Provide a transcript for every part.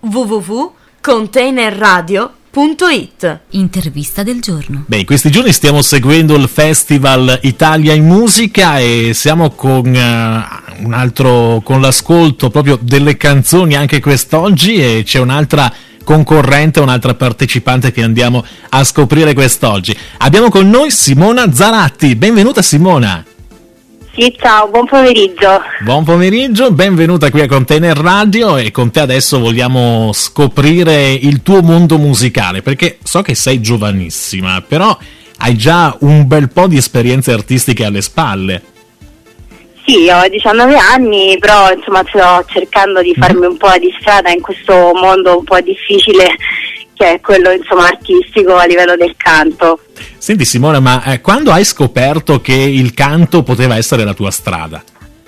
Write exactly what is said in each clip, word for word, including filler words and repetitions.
w w w punto container radio punto it. Intervista del giorno. Beh, in questi giorni stiamo seguendo il Festival Italia in Musica e siamo con uh, un altro, con l'ascolto proprio delle canzoni anche quest'oggi, e c'è un'altra concorrente, un'altra partecipante che andiamo a scoprire quest'oggi. Abbiamo con noi Simona Zaratti. Benvenuta Simona. Sì, ciao, buon pomeriggio. Buon pomeriggio, benvenuta qui a Container Radio, e con te adesso vogliamo scoprire il tuo mondo musicale, perché so che sei giovanissima, però hai già un bel po' di esperienze artistiche alle spalle. Sì, ho diciannove anni, però insomma sto cercando di farmi un po' di strada in questo mondo un po' difficile che è quello insomma artistico a livello del canto. Senti Simona, ma eh, quando hai scoperto che il canto poteva essere la tua strada?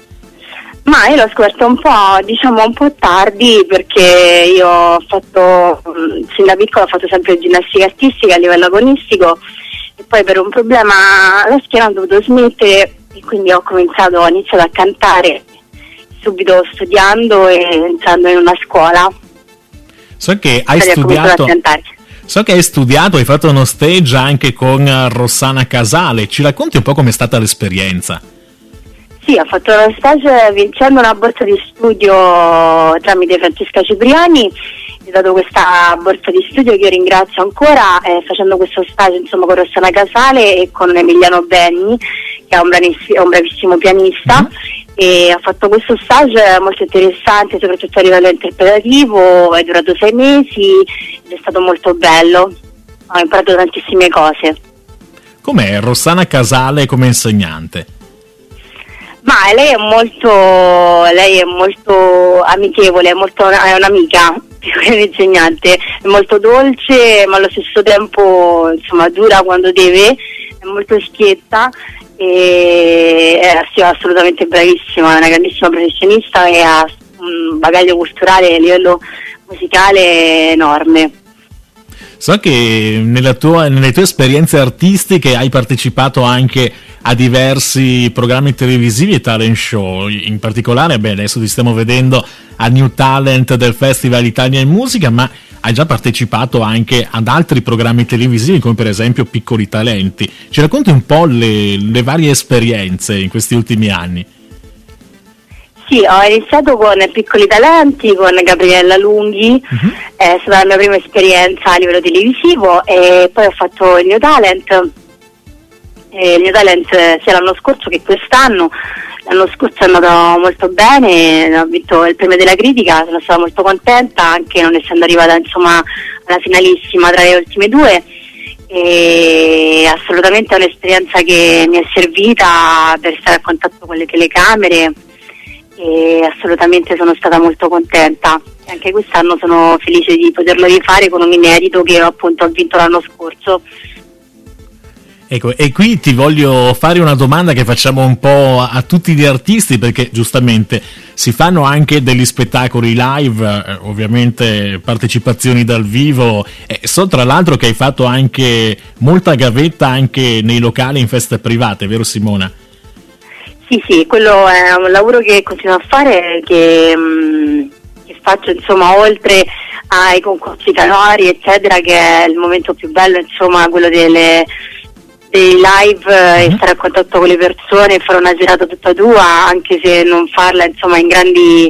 Ma io l'ho scoperto un po', diciamo un po' tardi, perché io ho fatto, sin da piccola ho fatto sempre ginnastica artistica a livello agonistico, e poi per un problema alla schiena ho dovuto smettere, e quindi ho cominciato, ho iniziato a cantare subito studiando e entrando in una scuola. So che hai studiato, so che hai studiato, hai fatto uno stage anche con Rossana Casale. Ci racconti un po' com'è stata l'esperienza? Sì, ho fatto uno stage vincendo una borsa di studio tramite Francesca Cipriani. Mi ha dato questa borsa di studio che io ringrazio ancora, eh, facendo questo stage insomma con Rossana Casale e con Emiliano Benni, che è un, braviss- un bravissimo pianista. Mm-hmm. E ho fatto questo stage molto interessante, soprattutto a livello interpretativo, è durato sei mesi ed è stato molto bello, ho imparato tantissime cose. Com'è Rossana Casale come insegnante? Ma lei è molto, lei è molto amichevole, è, molto, è un'amica più che un insegnante, è molto dolce ma allo stesso tempo insomma dura quando deve, è molto schietta. E è sì, assolutamente bravissima, è una grandissima professionista e ha un bagaglio culturale a livello musicale enorme. So che nella tua, nelle tue esperienze artistiche hai partecipato anche a diversi programmi televisivi e talent show, in particolare, beh, adesso ti stiamo vedendo a New Talent del Festival Italia in Musica, ma hai già partecipato anche ad altri programmi televisivi come per esempio Piccoli Talenti. Ci racconti un po' le, le varie esperienze in questi ultimi anni? Sì, ho iniziato con Piccoli Talenti, con Gabriella Lunghi, uh-huh. È stata la mia prima esperienza a livello televisivo, e poi ho fatto il New Talent, e il New Talent sia l'anno scorso che quest'anno. L'anno scorso è andato molto bene, ho vinto il premio della critica, sono stata molto contenta, anche non essendo arrivata insomma alla finalissima tra le ultime due, e assolutamente è un'esperienza che mi è servita per stare a contatto con le telecamere, e assolutamente sono stata molto contenta. E anche quest'anno sono felice di poterlo rifare con un inedito che appunto ho vinto l'anno scorso. Ecco, e qui ti voglio fare una domanda che facciamo un po' a, a tutti gli artisti, perché giustamente si fanno anche degli spettacoli live, eh, ovviamente partecipazioni dal vivo, e so tra l'altro che hai fatto anche molta gavetta anche nei locali in feste private, vero Simona? Sì, sì, quello è un lavoro che continuo a fare, che, mh, che faccio insomma oltre ai concorsi canori eccetera, che è il momento più bello, insomma quello delle dei live, uh-huh. E stare a contatto con le persone e fare una girata tutta tua, anche se non farla insomma in grandi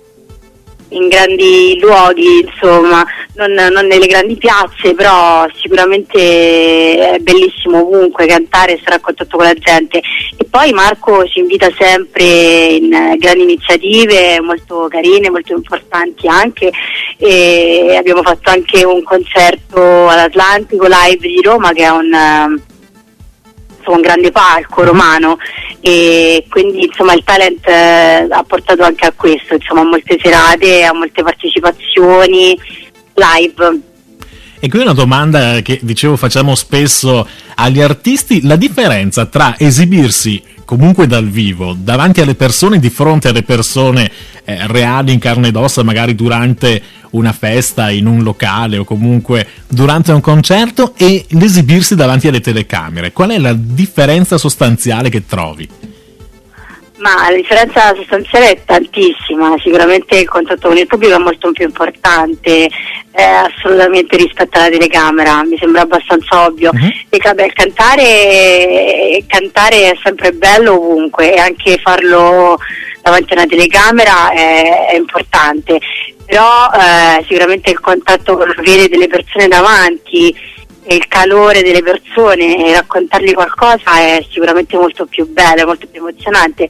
in grandi luoghi, insomma non, non nelle grandi piazze, però sicuramente è bellissimo ovunque cantare e stare a contatto con la gente. E poi Marco ci invita sempre in grandi iniziative molto carine, molto importanti anche, e abbiamo fatto anche un concerto all'Atlantico Live di Roma, che è un un grande palco romano, e quindi insomma il talent eh, ha portato anche a questo, insomma a molte serate, a molte partecipazioni live. E qui una domanda che dicevo facciamo spesso agli artisti: la differenza tra esibirsi comunque dal vivo, davanti alle persone, di fronte alle persone eh, reali in carne ed ossa, magari durante una festa, in un locale o comunque durante un concerto, e l'esibirsi davanti alle telecamere. Qual è la differenza sostanziale che trovi? Ma la differenza sostanziale è tantissima, sicuramente il contatto con il pubblico è molto più importante, eh, assolutamente rispetto alla telecamera, mi sembra abbastanza ovvio. Uh-huh. E vabbè, cantare, cantare è sempre bello ovunque, e anche farlo davanti a una telecamera è, è importante, però eh, sicuramente il contatto con avere delle persone davanti, il calore delle persone e raccontargli qualcosa è sicuramente molto più bello, molto più emozionante.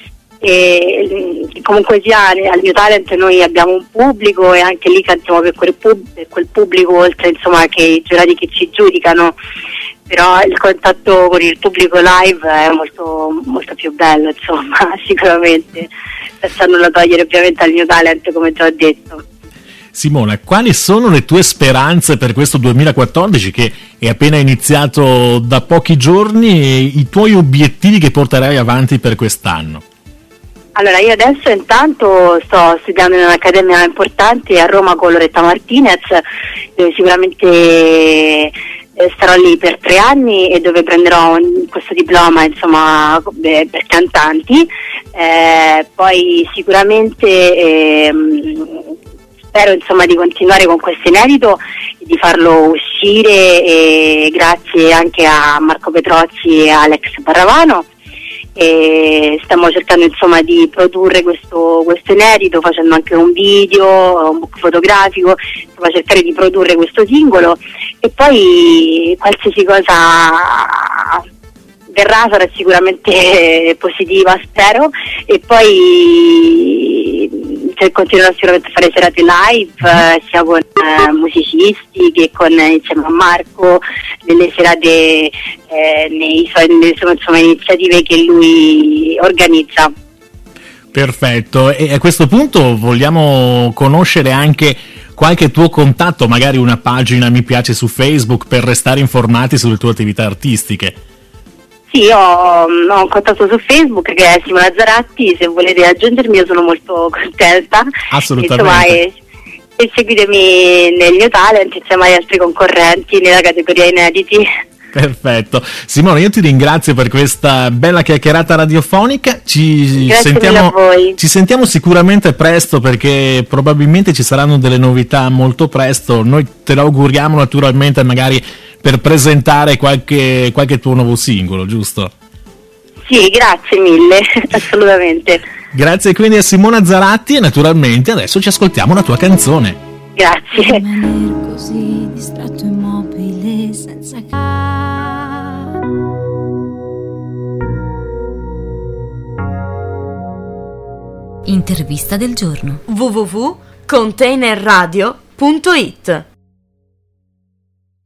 E comunque sia, al New Talent noi abbiamo un pubblico e anche lì cantiamo per quel, pub- per quel pubblico, oltre insomma che i giurati che ci giudicano, però il contatto con il pubblico live è molto, molto più bello, insomma, sicuramente, senza nulla togliere ovviamente al New Talent, come già ho detto. Simona, quali sono le tue speranze per questo duemilaquattordici che è appena iniziato da pochi giorni, e i tuoi obiettivi che porterai avanti per quest'anno? Allora, io adesso intanto sto studiando in un'accademia importante a Roma con Loretta Martinez, dove sicuramente eh, starò lì per tre anni e dove prenderò un, questo diploma, insomma, beh, per cantanti. Eh, poi sicuramente eh, spero insomma di continuare con questo inedito e di farlo uscire, e grazie anche a Marco Petrozzi e Alex Barravano. E stiamo cercando insomma di produrre questo, questo inedito, facendo anche un video, un book fotografico, insomma cercare di produrre questo singolo, e poi qualsiasi cosa verrà sarà sicuramente positiva, spero. E poi cioè, continuerò sicuramente a fare serate live, eh, sia con eh, musicisti che con, insieme a Marco, delle serate eh, nei suoi, nelle sue insomma, iniziative che lui organizza. Perfetto, e a questo punto vogliamo conoscere anche qualche tuo contatto, magari una pagina mi piace su Facebook, per restare informati sulle tue attività artistiche. Sì, ho, ho un contatto su Facebook che è Simona Zaratti, se volete aggiungermi io sono molto contenta. Assolutamente. Insomma, e, e seguitemi nel New Talent insieme agli altri concorrenti nella categoria inediti. Perfetto. Simona, io ti ringrazio per questa bella chiacchierata radiofonica. Ci Grazie sentiamo, mille a voi. Ci sentiamo sicuramente presto, perché probabilmente ci saranno delle novità molto presto. Noi te lo auguriamo naturalmente, magari per presentare qualche, qualche tuo nuovo singolo, giusto? Sì, grazie mille, assolutamente. Grazie quindi a Simona Zaratti, e naturalmente adesso ci ascoltiamo la tua canzone. Grazie. Rimanere così distratto, immobile, senza Intervista del giorno. w w w punto container radio punto it